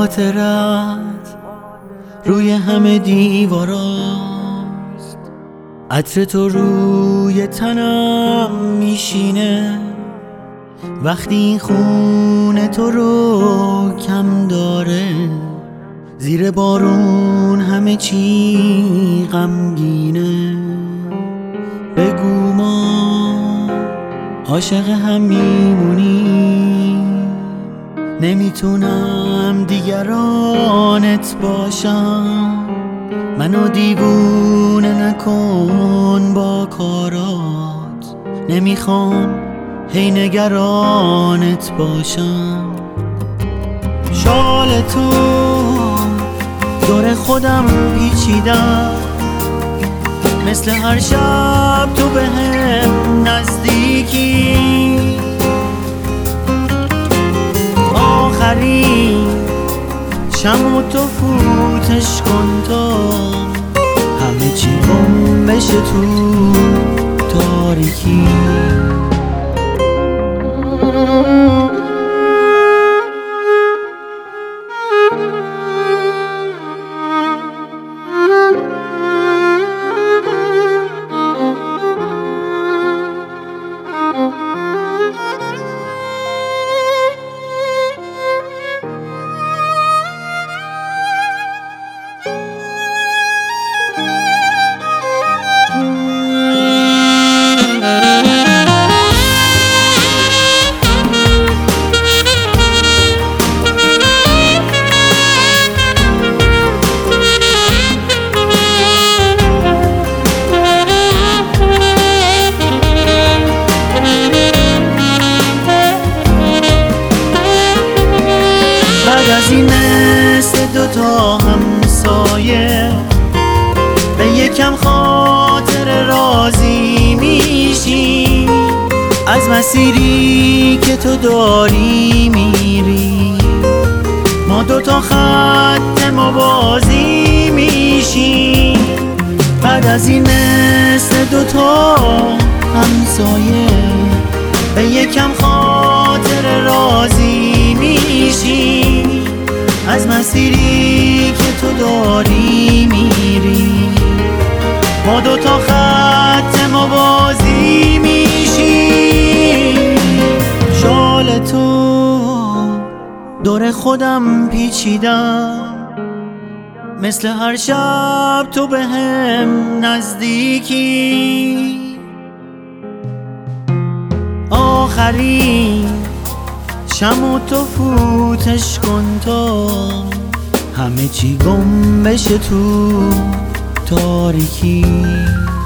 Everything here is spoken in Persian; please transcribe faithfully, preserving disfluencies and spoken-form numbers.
خاطرت روی همه دیواراست، عطر تو روی تنم میشینه وقتی این خونه تو رو کم داره. زیر بارون همه چی غمگینه، بگو ما عاشق هم میمونی. نمیتونم دیگرانت باشم، منو دیوونه نکن با کارات. نمیخوام هی نگرانت باشم. شال تو دور خودم پیچیدم، مثل هر شب تو به هم نزدیکی. آخرین شمع تو فوتش کن تا همه چی گم بشه تو تاریکی. از این مثل دوتا همسایه به یکم خاطر راضی میشی. از مسیری که تو داری میری ما دوتا خط موازی میشی. بعد از این مثل دوتا همسایه به یکم خاطر راضی میشی. از مسیری که تو داری میری ما دوتا خط موازی میشی. شال تو دور خودم پیچیدم، مثل هر شب تو به هم نزدیکی. آخرین شمع تو فوتش کن تا همه چی گم بشه تو تاریکی.